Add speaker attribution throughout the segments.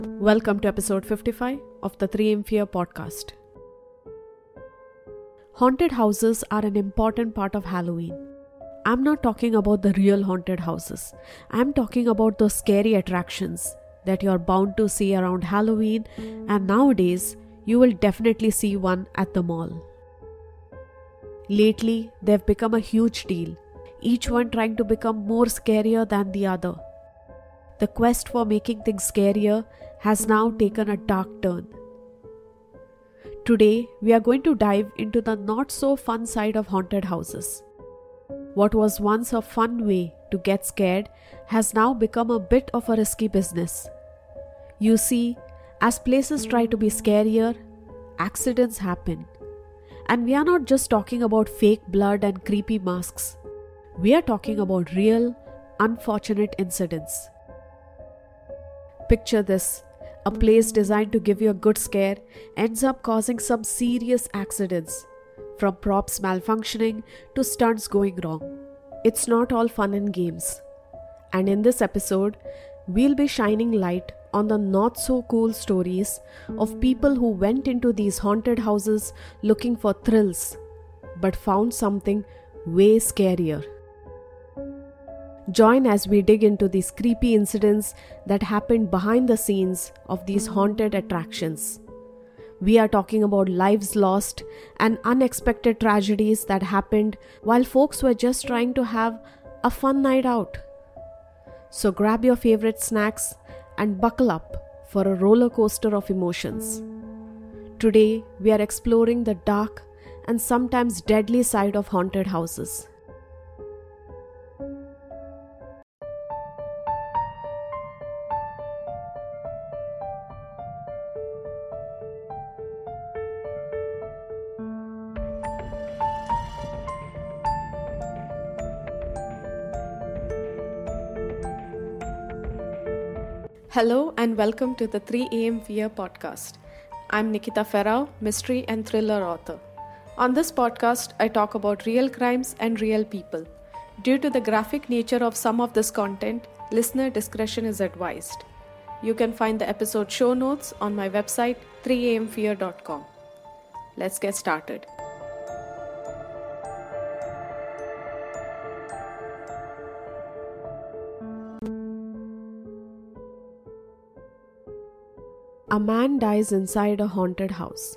Speaker 1: Welcome to episode 55 of the 3M Fear podcast. Haunted houses are an important part of Halloween. I'm not talking about the real haunted houses. I'm talking about those scary attractions that you're bound to see around Halloween, and nowadays you will definitely see one at the mall. Lately, they've become a huge deal, each one trying to become more scarier than the other. The quest for making things scarier has now taken a dark turn. Today, we are going to dive into the not so fun side of haunted houses. What was once a fun way to get scared has now become a bit of a risky business. You see, as places try to be scarier, accidents happen. And we are not just talking about fake blood and creepy masks. We are talking about real, unfortunate incidents. Picture this. A place designed to give you a good scare ends up causing some serious accidents, from props malfunctioning to stunts going wrong. It's not all fun and games. And in this episode, we'll be shining light on the not so cool stories of people who went into these haunted houses looking for thrills, but found something way scarier. Join as we dig into these creepy incidents that happened behind the scenes of these haunted attractions. We are talking about lives lost and unexpected tragedies that happened while folks were just trying to have a fun night out. So grab your favorite snacks and buckle up for a roller coaster of emotions. Today, we are exploring the dark and sometimes deadly side of haunted houses. Hello and welcome to the 3am Fear podcast. I'm Nikita Ferrao, mystery and thriller author. On this podcast, I talk about real crimes and real people. Due to the graphic nature of some of this content, listener discretion is advised. You can find the episode show notes on my website 3amfear.com. Let's get started. A man dies inside a haunted house.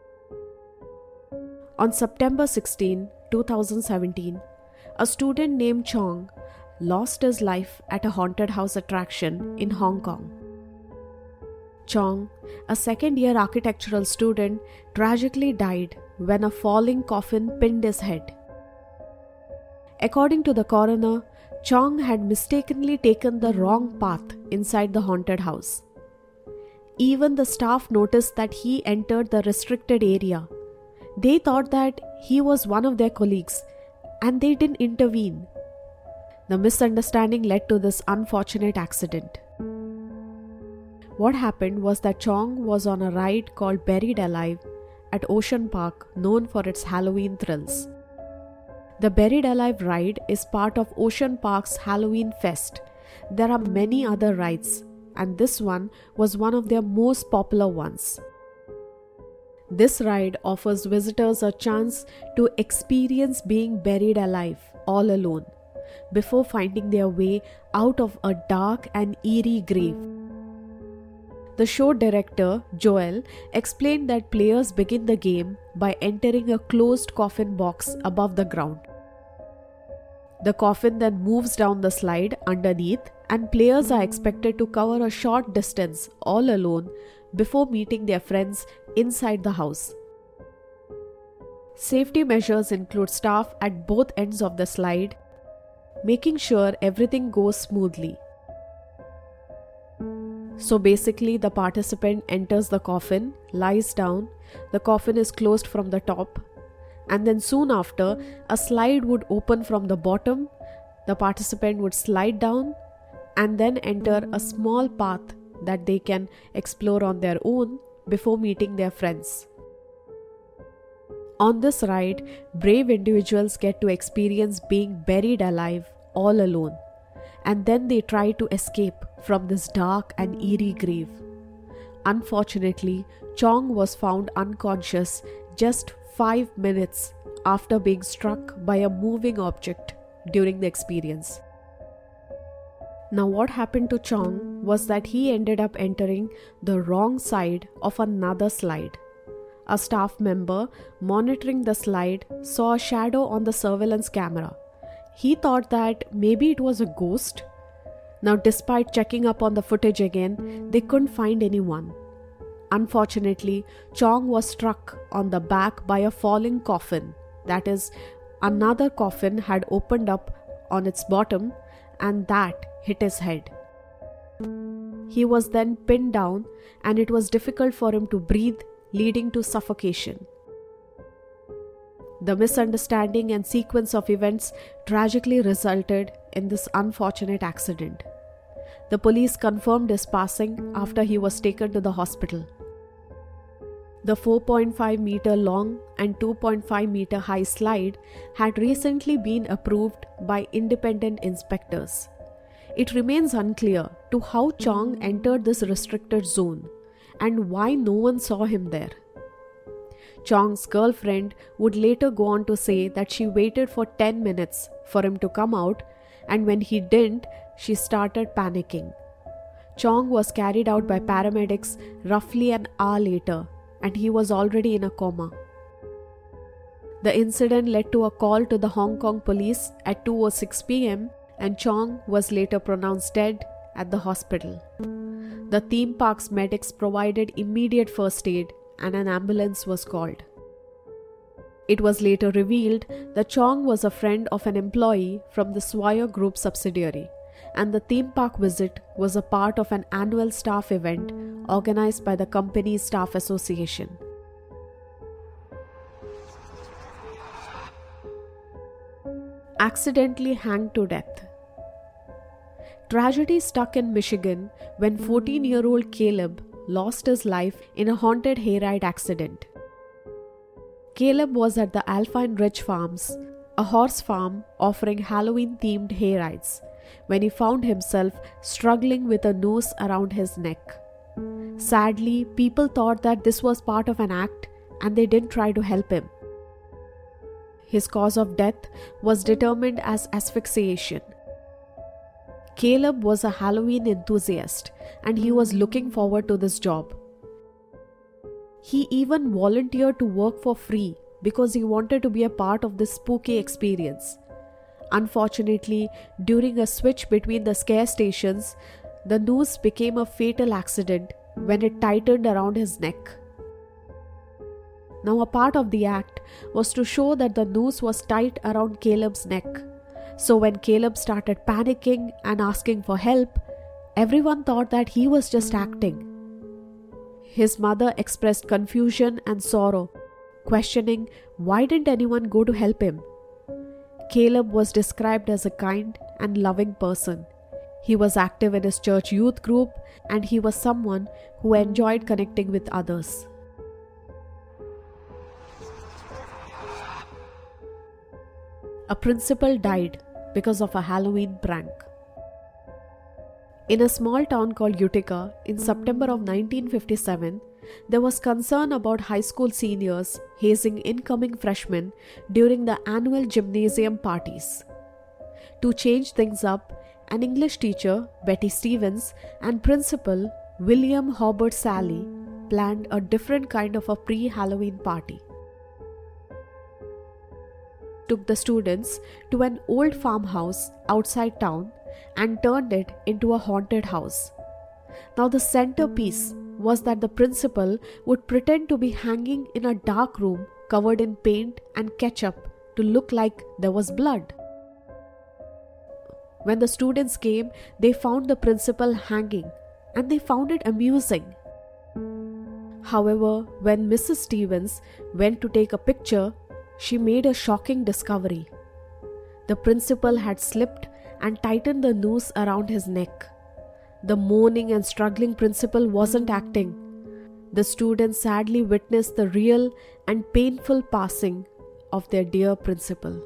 Speaker 1: On September 16, 2017, a student named Chong lost his life at a haunted house attraction in Hong Kong. Chong, a second-year architectural student, tragically died when a falling coffin pinned his head. According to the coroner, Chong had mistakenly taken the wrong path inside the haunted house. Even the staff noticed that he entered the restricted area. They thought that he was one of their colleagues and they didn't intervene. The misunderstanding led to this unfortunate accident. What happened was that Chong was on a ride called Buried Alive at Ocean Park, known for its Halloween thrills. The Buried Alive ride is part of Ocean Park's Halloween Fest. There are many other rides, and this one was one of their most popular ones. This ride offers visitors a chance to experience being buried alive all alone before finding their way out of a dark and eerie grave. The show director, Joel, explained that players begin the game by entering a closed coffin box above the ground. The coffin then moves down the slide underneath, and players are expected to cover a short distance all alone before meeting their friends inside the house. Safety measures include staff at both ends of the slide, making sure everything goes smoothly. So basically, the participant enters the coffin, lies down, the coffin is closed from the top, and then soon after, a slide would open from the bottom, the participant would slide down, and then enter a small path that they can explore on their own before meeting their friends. On this ride, brave individuals get to experience being buried alive all alone, and then they try to escape from this dark and eerie grave. Unfortunately, Chong was found unconscious just 5 minutes after being struck by a moving object during the experience. Now, what happened to Chong was that he ended up entering the wrong side of another slide. A staff member monitoring the slide saw a shadow on the surveillance camera. He thought that maybe it was a ghost. Now, despite checking up on the footage again, they couldn't find anyone. Unfortunately, Chong was struck on the back by a falling coffin. That is, another coffin had opened up on its bottom and that hit his head. He was then pinned down and it was difficult for him to breathe, leading to suffocation. The misunderstanding and sequence of events tragically resulted in this unfortunate accident. The police confirmed his passing after he was taken to the hospital. The 4.5 meter long and 2.5 meter high slide had recently been approved by independent inspectors. It remains unclear to how Chong entered this restricted zone and why no one saw him there. Chong's girlfriend would later go on to say that she waited for 10 minutes for him to come out, and when he didn't, she started panicking. Chong was carried out by paramedics roughly an hour later, and he was already in a coma. The incident led to a call to the Hong Kong police at 2:06 p.m. and Chong was later pronounced dead at the hospital. The theme park's medics provided immediate first aid and an ambulance was called. It was later revealed that Chong was a friend of an employee from the Swire Group subsidiary, and the theme park visit was a part of an annual staff event organized by the company's staff association. Accidentally hanged to death. Tragedy struck in Michigan when 14-year-old Caleb lost his life in a haunted hayride accident. Caleb was at the Alpine Ridge Farms, a horse farm offering Halloween-themed hayrides, when he found himself struggling with a noose around his neck. Sadly, people thought that this was part of an act and they didn't try to help him. His cause of death was determined as asphyxiation. Caleb was a Halloween enthusiast and he was looking forward to this job. He even volunteered to work for free because he wanted to be a part of this spooky experience. Unfortunately, during a switch between the scare stations, the noose became a fatal accident when it tightened around his neck. Now, a part of the act was to show that the noose was tight around Caleb's neck. So when Caleb started panicking and asking for help, everyone thought that he was just acting. His mother expressed confusion and sorrow, questioning why didn't anyone go to help him. Caleb was described as a kind and loving person. He was active in his church youth group and he was someone who enjoyed connecting with others. A principal died because of a Halloween prank. In a small town called Utica, in September of 1957, there was concern about high school seniors hazing incoming freshmen during the annual gymnasium parties. To change things up, an English teacher, Betty Stevens, and principal, William Hobart Sally, planned a different kind of a pre-Halloween party. Took the students to an old farmhouse outside town and turned it into a haunted house. Now the centerpiece was that the principal would pretend to be hanging in a dark room covered in paint and ketchup to look like there was blood. When the students came, they found the principal hanging and they found it amusing. However, when Mrs. Stevens went to take a picture, she made a shocking discovery. The principal had slipped and tightened the noose around his neck. The moaning and struggling principal wasn't acting. The students sadly witnessed the real and painful passing of their dear principal.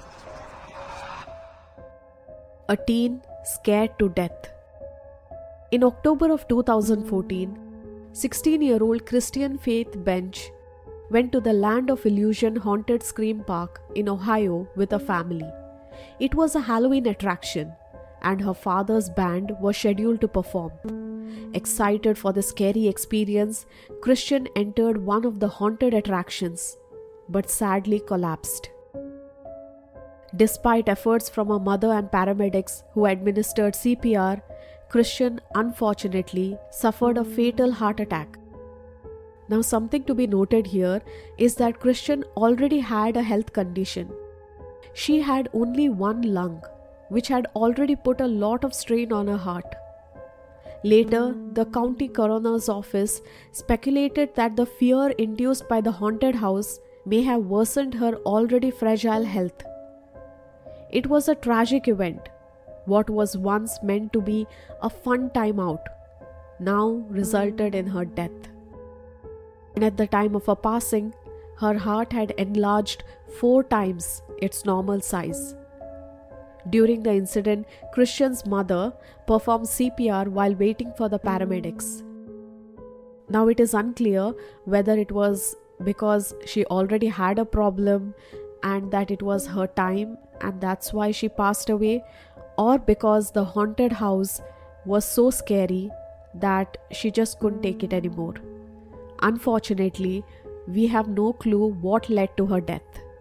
Speaker 1: A teen scared to death. In October of 2014, 16-year-old Christian Faith Bench went to the Land of Illusion Haunted Scream Park in Ohio with a family. It was a Halloween attraction, and her father's band was scheduled to perform. Excited for the scary experience, Christian entered one of the haunted attractions, but sadly collapsed. Despite efforts from her mother and paramedics who administered CPR, Christian unfortunately suffered a fatal heart attack. Now, something to be noted here is that Christian already had a health condition. She had only one lung, which had already put a lot of strain on her heart. Later, the county coroner's office speculated that the fear induced by the haunted house may have worsened her already fragile health. It was a tragic event. What was once meant to be a fun time out now resulted in her death. And at the time of her passing, her heart had enlarged 4 times its normal size. During the incident, Christian's mother performed CPR while waiting for the paramedics. Now it is unclear whether it was because she already had a problem and that it was her time and that's why she passed away, or because the haunted house was so scary that she just couldn't take it anymore. Unfortunately, we have no clue what led to her death.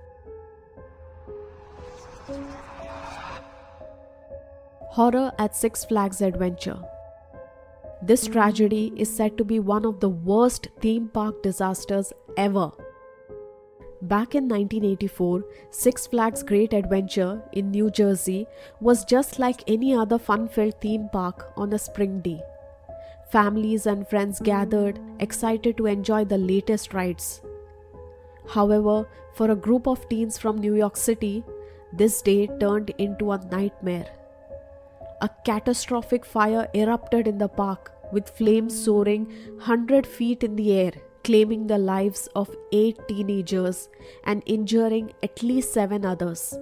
Speaker 1: Horror at Six Flags Adventure. This tragedy is said to be one of the worst theme park disasters ever. Back in 1984, Six Flags Great Adventure in New Jersey was just like any other fun-filled theme park on a spring day. Families and friends gathered, excited to enjoy the latest rides. However, for a group of teens from New York City, this day turned into a nightmare. A catastrophic fire erupted in the park, with flames soaring 100 feet in the air, claiming the lives of 8 teenagers and injuring at least 7 others.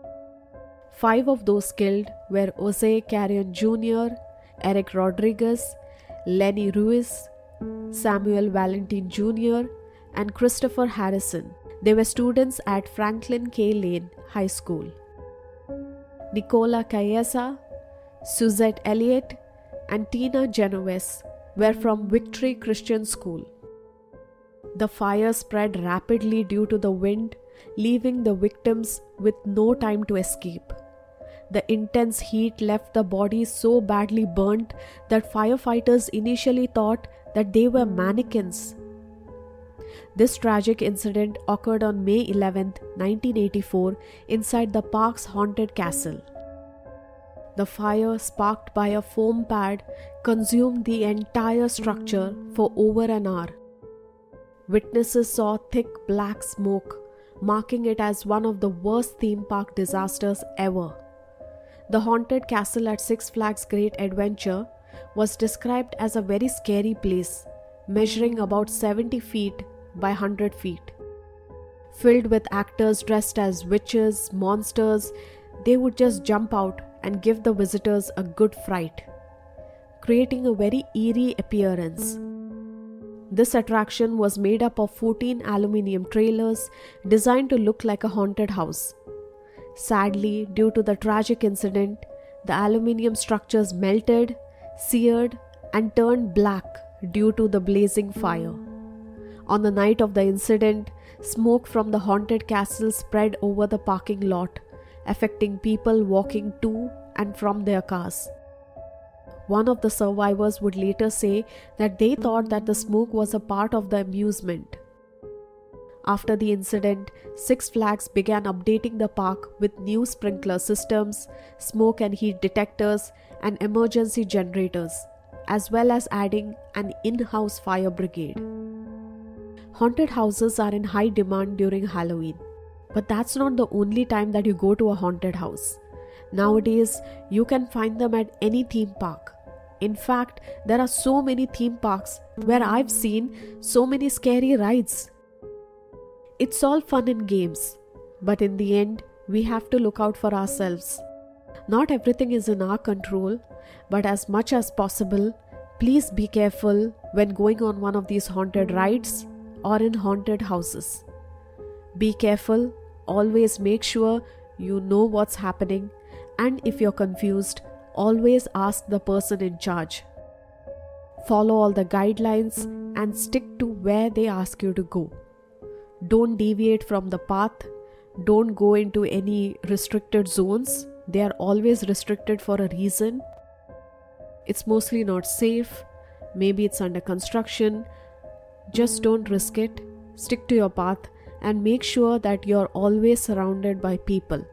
Speaker 1: 5 of those killed were Jose Carrion Jr., Eric Rodriguez, Lenny Ruiz, Samuel Valentin Jr., and Christopher Harrison. They were students at Franklin K. Lane High School. Nicola Cayesa, Suzette Elliott, and Tina Genovese were from Victory Christian School. The fire spread rapidly due to the wind, leaving the victims with no time to escape. The intense heat left the bodies so badly burnt that firefighters initially thought that they were mannequins. This tragic incident occurred on May 11, 1984, inside the park's haunted castle. The fire, sparked by a foam pad, consumed the entire structure for over an hour. Witnesses saw thick black smoke, marking it as one of the worst theme park disasters ever. The haunted castle at Six Flags Great Adventure was described as a very scary place, measuring about 70 feet by 100 feet. Filled with actors dressed as witches, monsters, they would just jump out and give the visitors a good fright, creating a very eerie appearance. This attraction was made up of 14 aluminium trailers designed to look like a haunted house. Sadly, due to the tragic incident, the aluminium structures melted, seared, and turned black due to the blazing fire. On the night of the incident, smoke from the haunted castle spread over the parking lot, affecting people walking to and from their cars. One of the survivors would later say that they thought that the smoke was a part of the amusement. After the incident, Six Flags began updating the park with new sprinkler systems, smoke and heat detectors, and emergency generators, as well as adding an in-house fire brigade. Haunted houses are in high demand during Halloween, but that's not the only time that you go to a haunted house. Nowadays, you can find them at any theme park. In fact, there are so many theme parks where I've seen so many scary rides. It's all fun and games, but in the end, we have to look out for ourselves. Not everything is in our control, but as much as possible, Please be careful when going on one of these haunted rides or in haunted houses. Be careful, always make sure you know what's happening, and if you're confused, always ask the person in charge. Follow all the guidelines and stick to where they ask you to go. Don't deviate from the path. Don't go into any restricted zones. They are always restricted for a reason. It's mostly not safe. Maybe it's under construction. Just don't risk it. Stick to your path and make sure that you're always surrounded by people.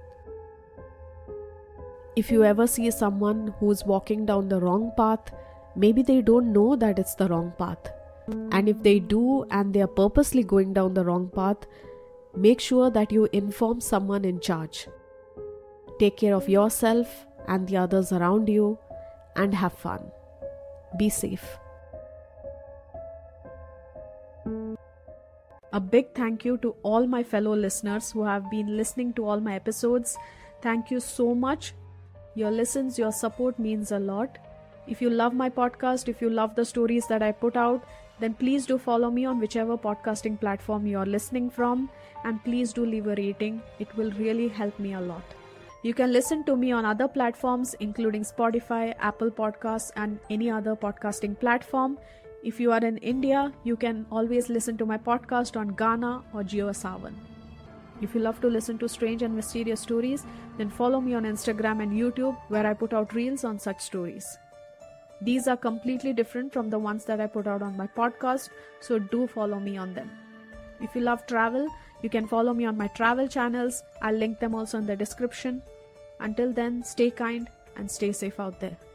Speaker 1: If you ever see someone who's walking down the wrong path, maybe they don't know that it's the wrong path. And if they do and they are purposely going down the wrong path, make sure that you inform someone in charge. Take care of yourself and the others around you and have fun. Be safe. A big thank you to all my fellow listeners who have been listening to all my episodes. Thank you so much. Your listens, your support means a lot. If you love my podcast, if you love the stories that I put out, then please do follow me on whichever podcasting platform you're listening from, and please do leave a rating. It will really help me a lot. You can listen to me on other platforms including Spotify, Apple Podcasts, and any other podcasting platform. If you are in India, you can always listen to my podcast on Gaana or JioSaavn. If you love to listen to strange and mysterious stories, then follow me on Instagram and YouTube, where I put out reels on such stories. These are completely different from the ones that I put out on my podcast, so do follow me on them. If you love travel, you can follow me on my travel channels. I'll link them also in the description. Until then, stay kind and stay safe out there.